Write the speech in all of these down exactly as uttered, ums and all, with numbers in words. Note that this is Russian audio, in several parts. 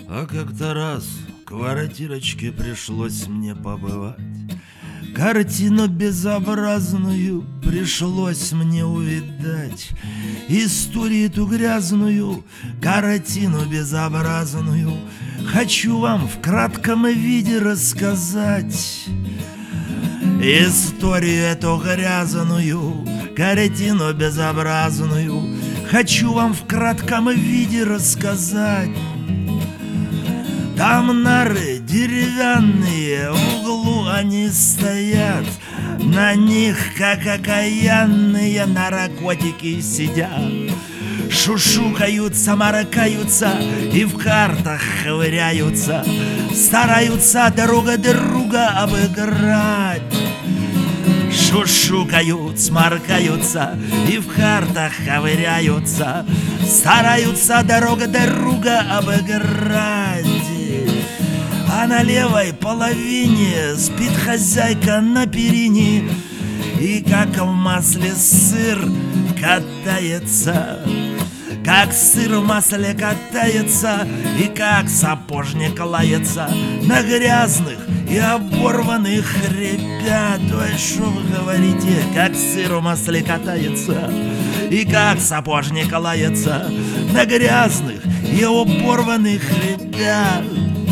А как-то раз в квартирочке пришлось мне побывать. Картину безобразную пришлось мне увидать. Историю эту грязную, картину безобразную хочу вам в кратком виде рассказать. Историю эту грязную, картину безобразную хочу вам в кратком виде рассказать. Там нары деревянные, в углу они стоят, на них, как окаянные, наркотики сидят. Шушукаются, маркаются и в картах ковыряются, стараются друг друга обыграть. Шушукают, сморкаются и в картах ковыряются, стараются друг друга обыграть. А на левой половине спит хозяйка на перине и как в масле сыр катается, как сыр в масле катается, и как сапожник лается на грязных и оборванных ребят. Ой, шо вы говорите, как сыр в масле катается, и как сапожник лается на грязных и оборванных ребят.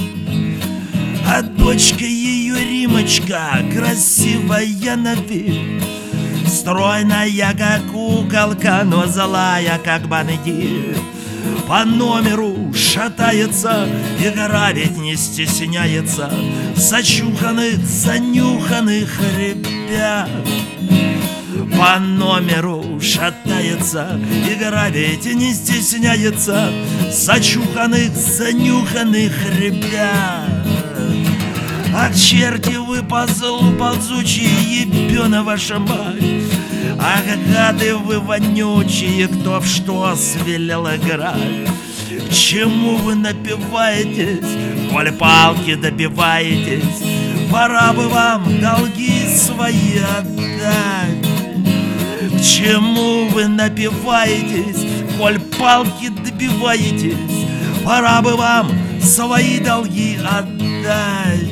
А дочка ее Римочка, красивая на вид, стройная, как куколка, но злая, как бандит. По номеру шатается и грабить не стесняется зачуханных, занюханных ребят. По номеру шатается и грабить не стесняется зачуханных, занюханных ребят. Ах, черти вы по злу ползучие, ебёна ваша мать! Ах, гады вы вонючие, кто в что свелел играть! К чему вы напиваетесь, коль палки добиваетесь? Пора бы вам долги свои отдать. К чему вы напиваетесь, коль палки добиваетесь? Пора бы вам свои долги отдать.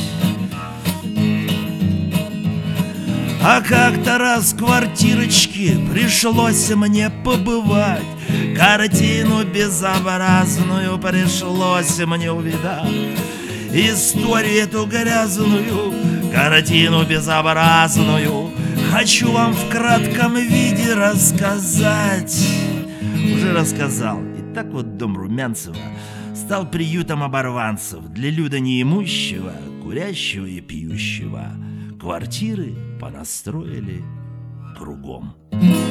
А как-то раз в квартирочке пришлось мне побывать, картину безобразную пришлось мне увидать. Историю эту грязную, картину безобразную хочу вам в кратком виде рассказать. Уже рассказал. И так вот дом Румянцева стал приютом оборванцев для люда неимущего, курящего и пьющего. Квартиры понастроили кругом.